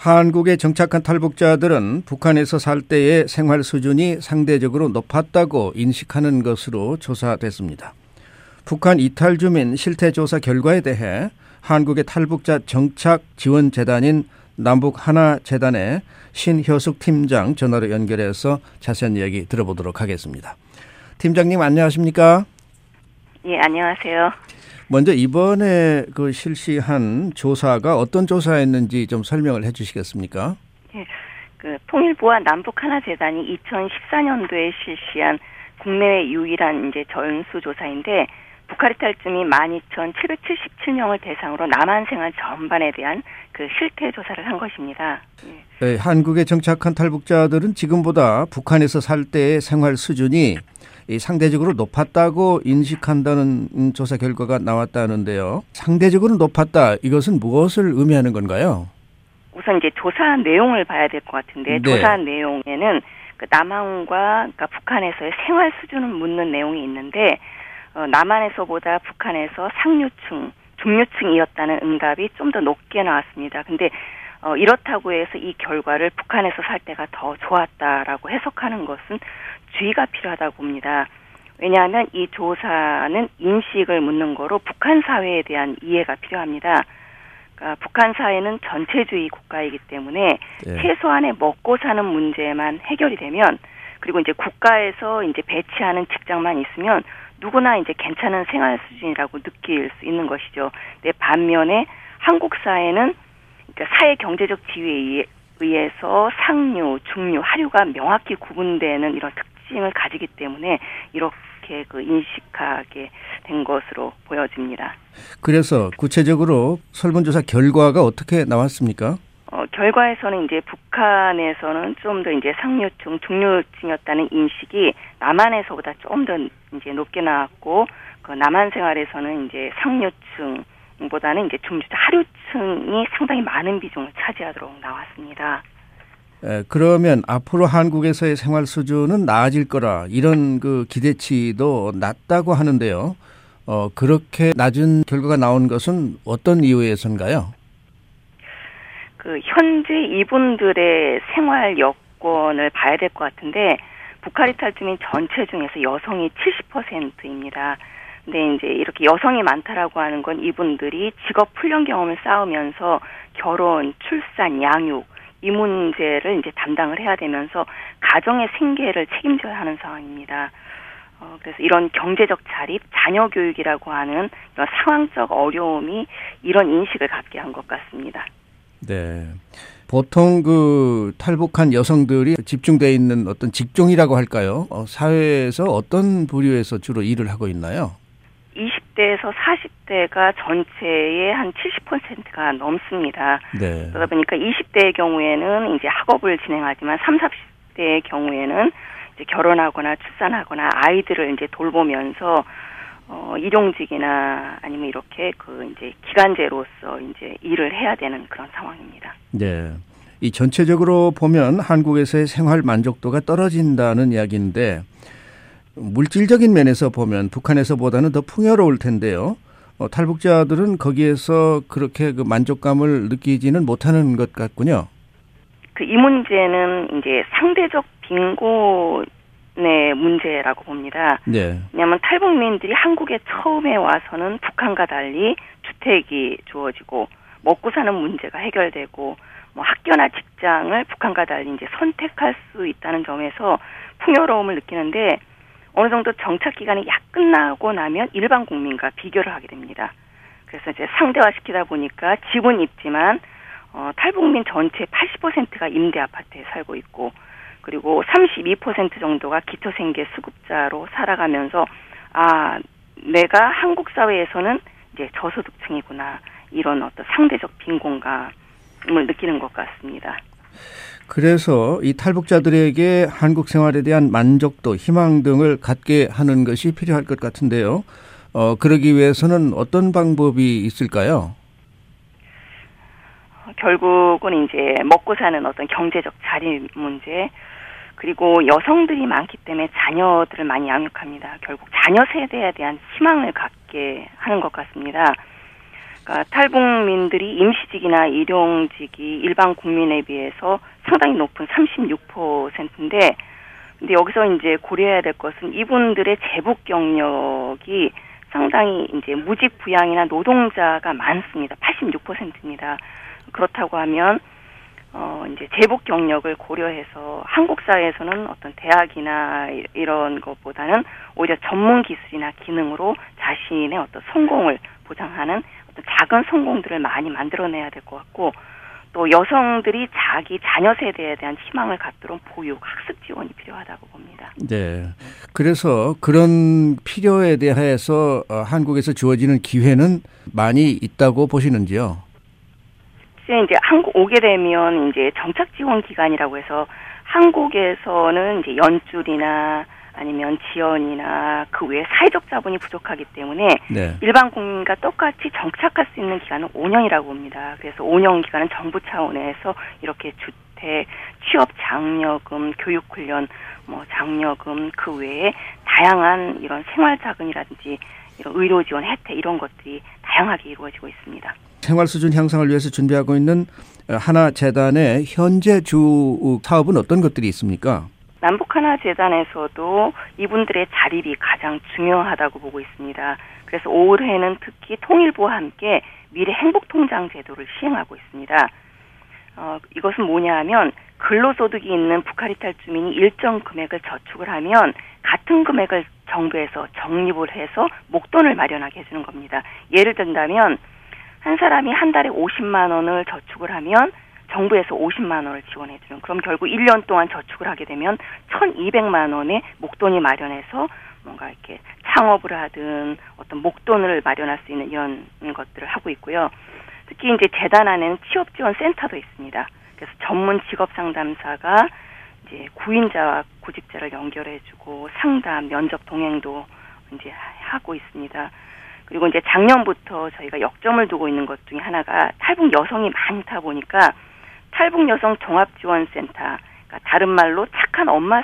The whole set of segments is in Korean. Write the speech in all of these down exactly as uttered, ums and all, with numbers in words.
한국에 정착한 탈북자들은 북한에서 살 때의 생활 수준이 상대적으로 높았다고 인식하는 것으로 조사됐습니다. 북한 이탈 주민 실태 조사 결과에 대해 한국의 탈북자 정착 지원 재단인 남북하나재단의 신효숙 팀장 전화로 연결해서 자세한 이야기 들어보도록 하겠습니다. 팀장님 안녕하십니까? 예, 안녕하세요. 먼저 이번에 그 실시한 조사가 어떤 조사였는지 좀 설명을 해 주시겠습니까? 예, 그 통일부와 남북하나재단이 이천십사 년도에 실시한 국내외 유일한 이제 전수조사인데 북한 이탈주민 만 이천칠백칠십칠 명을 대상으로 남한 생활 전반에 대한 그 실태 조사를 한 것입니다. 예. 네, 한국에 정착한 탈북자들은 지금보다 북한에서 살 때의 생활 수준이 상대적으로 높았다고 인식한다는 조사 결과가 나왔다는데요. 상대적으로 높았다. 이것은 무엇을 의미하는 건가요? 우선 이제 조사 내용을 봐야 될 것 같은데 네. 조사 내용에는 그 남한과 그러니까 북한에서의 생활 수준을 묻는 내용이 있는데 어, 남한에서보다 북한에서 상류층, 중류층이었다는 응답이 좀 더 높게 나왔습니다. 근데 어, 이렇다고 해서 이 결과를 북한에서 살 때가 더 좋았다라고 해석하는 것은 주의가 필요하다고 봅니다. 왜냐하면 이 조사는 인식을 묻는 거로 북한 사회에 대한 이해가 필요합니다. 그러니까 북한 사회는 전체주의 국가이기 때문에 네. 최소한의 먹고 사는 문제만 해결이 되면 그리고 이제 국가에서 이제 배치하는 직장만 있으면 누구나 이제 괜찮은 생활 수준이라고 느낄 수 있는 것이죠. 근데 반면에 한국 사회는 그러니까 사회 경제적 지위에 의해서 상류, 중류, 하류가 명확히 구분되는 이런 특징을 가지기 때문에 이렇게 그 인식하게 된 것으로 보여집니다. 그래서 구체적으로 설문조사 결과가 어떻게 나왔습니까? 어, 결과에서는 이제 북한에서는 좀 더 이제 상류층, 중류층이었다는 인식이 남한에서보다 좀 더 이제 높게 나왔고, 그 남한 생활에서는 이제 상류층보다는 이제 중주자 하류층이 상당히 많은 비중을 차지하도록 나왔습니다. 에, 그러면 앞으로 한국에서의 생활 수준은 나아질 거라 이런 그 기대치도 낮다고 하는데요. 어, 그렇게 낮은 결과가 나온 것은 어떤 이유에서인가요? 그 현재 이분들의 생활 여건을 봐야 될 것 같은데 북한 이탈 주민 전체 중에서 여성이 칠십 퍼센트입니다. 근데 이제 이렇게 여성이 많다라고 하는 건 이분들이 직업 훈련 경험을 쌓으면서 결혼, 출산, 양육 이 문제를 이제 담당을 해야 되면서 가정의 생계를 책임져야 하는 상황입니다. 어, 그래서 이런 경제적 자립, 자녀 교육이라고 하는 이런 상황적 어려움이 이런 인식을 갖게 한 것 같습니다. 네. 보통 그 탈북한 여성들이 집중되어 있는 어떤 직종이라고 할까요? 어, 사회에서 어떤 부류에서 주로 일을 하고 있나요? 이십 대에서 사십 대가 전체의 한 칠십 퍼센트가 넘습니다. 네. 그러다 보니까 이십 대의 경우에는 이제 학업을 진행하지만 삼십, 사십 대의 경우에는 이제 결혼하거나 출산하거나 아이들을 이제 돌보면서 어, 일용직이나 아니면 이렇게 그 이제 기간제로서 이제 일을 해야 되는 그런 상황입니다. 네. 이 전체적으로 보면 한국에서의 생활 만족도가 떨어진다는 이야기인데 물질적인 면에서 보면 북한에서보다는 더 풍요로울 텐데요. 어, 탈북자들은 거기에서 그렇게 그 만족감을 느끼지는 못하는 것 같군요. 그 이 문제는 이제 상대적 빈곤 네, 문제라고 봅니다. 네. 왜냐하면 탈북민들이 한국에 처음에 와서는 북한과 달리 주택이 주어지고 먹고 사는 문제가 해결되고 뭐 학교나 직장을 북한과 달리 이제 선택할 수 있다는 점에서 풍요로움을 느끼는데 어느 정도 정착 기간이 약 끝나고 나면 일반 국민과 비교를 하게 됩니다. 그래서 이제 상대화시키다 보니까 집은 있지만 어, 탈북민 전체 팔십 퍼센트가 임대 아파트에 살고 있고 그리고 삼십이 퍼센트 정도가 기초생계 수급자로 살아가면서 아 내가 한국 사회에서는 이제 저소득층이구나 이런 어떤 상대적 빈곤감을 느끼는 것 같습니다. 그래서 이 탈북자들에게 한국 생활에 대한 만족도, 희망 등을 갖게 하는 것이 필요할 것 같은데요. 어, 그러기 위해서는 어떤 방법이 있을까요? 결국은 이제 먹고 사는 어떤 경제적 자립 문제, 그리고 여성들이 많기 때문에 자녀들을 많이 양육합니다. 결국 자녀 세대에 대한 희망을 갖게 하는 것 같습니다. 그러니까 탈북민들이 임시직이나 일용직이 일반 국민에 비해서 상당히 높은 삼십육 퍼센트인데, 근데 여기서 이제 고려해야 될 것은 이분들의 재북 경력이 상당히 이제 무직 부양이나 노동자가 많습니다. 팔십육 퍼센트입니다. 그렇다고 하면 어 이제 재북 경력을 고려해서 한국 사회에서는 어떤 대학이나 이런 것보다는 오히려 전문 기술이나 기능으로 자신의 어떤 성공을 보장하는 어떤 작은 성공들을 많이 만들어내야 될 것 같고, 또 여성들이 자기 자녀 세대에 대한 희망을 갖도록 보육, 학습 지원이 필요하다고 봅니다. 네. 그래서 그런 필요에 대해서 한국에서 주어지는 기회는 많이 있다고 보시는지요? 이제 한국 오게 되면 이제 정착 지원 기관이라고 해서 한국에서는 이제 연줄이나 아니면 지원이나 그 외에 사회적 자본이 부족하기 때문에 네. 일반 국민과 똑같이 정착할 수 있는 기간은 오 년이라고 봅니다. 그래서 오 년 기간은 정부 차원에서 이렇게 주택, 취업 장려금, 교육훈련, 뭐 장려금 그 외에 다양한 이런 생활자금이라든지 이런 의료 지원 혜택 이런 것들이 다양하게 이루어지고 있습니다. 생활 수준 향상을 위해서 준비하고 있는 하나재단의 현재 주 사업은 어떤 것들이 있습니까? 남북하나재단에서도 이분들의 자립이 가장 중요하다고 보고 있습니다. 그래서 올해는 특히 통일부와 함께 미래 행복통장 제도를 시행하고 있습니다. 어, 이것은 뭐냐 하면 근로소득이 있는 북한 이탈 주민이 일정 금액을 저축을 하면 같은 금액을 정부에서 적립을 해서 목돈을 마련하게 해주는 겁니다. 예를 든다면 한 사람이 한 달에 오십만 원을 저축을 하면 정부에서 오십만 원을 지원해주는, 그럼 결국 일 년 동안 저축을 하게 되면 천이백만 원의 목돈이 마련해서 뭔가 이렇게 창업을 하든 어떤 목돈을 마련할 수 있는 이런 것들을 하고 있고요. 특히 이제 재단 안에는 취업 지원 센터도 있습니다. 그래서 전문 직업 상담사가 이제 구인자와 구직자를 연결해주고 상담, 면접 동행도 이제 하고 있습니다. 그리고 이제 작년부터 저희가 역점을 두고 있는 것 중에 하나가 탈북 여성이 많다 보니까 탈북 여성 종합지원센터, 그러니까 다른 말로 착한 엄마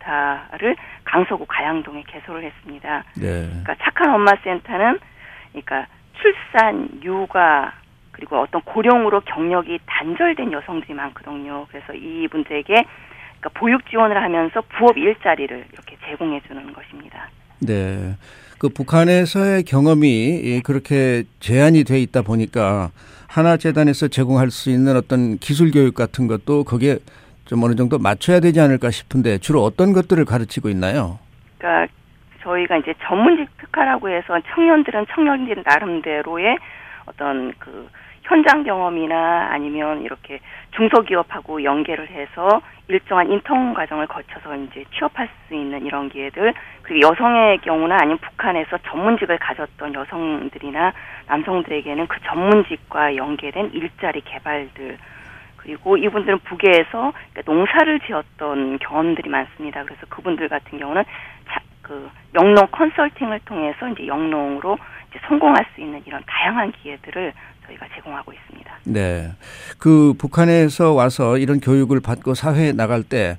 센터를 강서구 가양동에 개소를 했습니다. 네. 그러니까 착한 엄마 센터는 그러니까 출산, 육아 그리고 어떤 고령으로 경력이 단절된 여성들이 많거든요. 그래서 이분들에게 그러니까 보육 지원을 하면서 부업 일자리를 이렇게 제공해 주는 것입니다. 네. 그 북한에서의 경험이 그렇게 제한이 돼 있다 보니까 하나재단에서 제공할 수 있는 어떤 기술 교육 같은 것도 거기에 좀 어느 정도 맞춰야 되지 않을까 싶은데 주로 어떤 것들을 가르치고 있나요? 그러니까 저희가 이제 전문직 특화라고 해서 청년들은 청년들 나름대로의 어떤 그 현장 경험이나 아니면 이렇게 중소기업하고 연계를 해서 일정한 인턴 과정을 거쳐서 이제 취업할 수 있는 이런 기회들, 그리고 여성의 경우나 아니면 북한에서 전문직을 가졌던 여성들이나 남성들에게는 그 전문직과 연계된 일자리 개발들, 그리고 이분들은 북에서 농사를 지었던 경험들이 많습니다. 그래서 그분들 같은 경우는 자, 그 영농 컨설팅을 통해서 이제 영농으로 이제 성공할 수 있는 이런 다양한 기회들을 저희가 제공하고 있습니다. 네, 그 북한에서 와서 이런 교육을 받고 사회에 나갈 때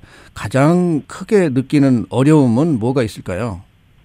가장 크게 느끼는 어려움은 뭐가 있을까요?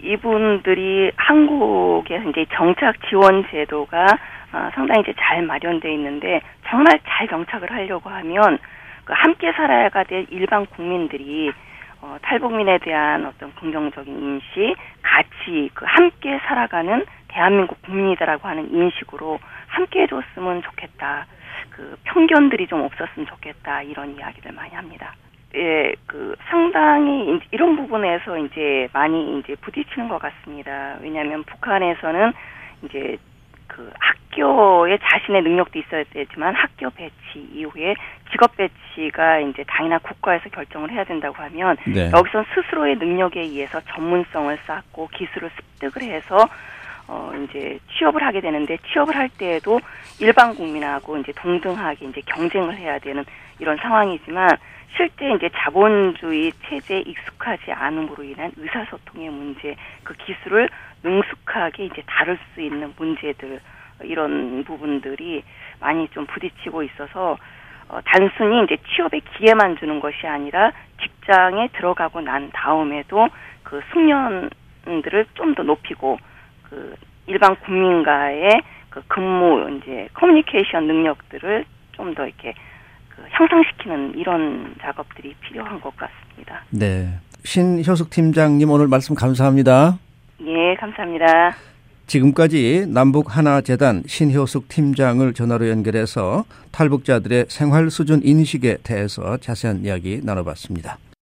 이분들이 한국에서 이제 정착 지원 제도가 어, 상당히 이제 잘 마련되어 있는데 정말 잘 정착을 하려고 하면 그 함께 살아야가 될 일반 국민들이 어, 탈북민에 대한 어떤 긍정적인 인식, 가치, 그 함께 살아가는 대한민국 국민이다라고 하는 인식으로 함께 해줬으면 좋겠다. 그 편견들이 좀 없었으면 좋겠다. 이런 이야기를 많이 합니다. 예, 그 상당히 이런 부분에서 이제 많이 이제 부딪히는 것 같습니다. 왜냐하면 북한에서는 이제 그 학교에 자신의 능력도 있어야 되지만 학교 배치 이후에 직업 배치가 이제 당연한 국가에서 결정을 해야 된다고 하면 네. 여기선 스스로의 능력에 의해서 전문성을 쌓고 기술을 습득을 해서 어 이제 취업을 하게 되는데 취업을 할 때에도 일반 국민하고 이제 동등하게 이제 경쟁을 해야 되는 이런 상황이지만 실제 이제 자본주의 체제에 익숙하지 않음으로 인한 의사소통의 문제, 그 기술을 능숙하게 이제 다룰 수 있는 문제들, 이런 부분들이 많이 좀 부딪히고 있어서 어, 단순히 이제 취업의 기회만 주는 것이 아니라 직장에 들어가고 난 다음에도 그 숙련들을 좀 더 높이고 그 일반 국민과의 그 근무 이제 커뮤니케이션 능력들을 좀 더 이렇게 그 향상시키는 이런 작업들이 필요한 것 같습니다. 네. 신효숙 팀장님 오늘 말씀 감사합니다. 예, 감사합니다. 지금까지 남북하나재단 신효숙 팀장을 전화로 연결해서 탈북자들의 생활 수준 인식에 대해서 자세한 이야기 나눠봤습니다.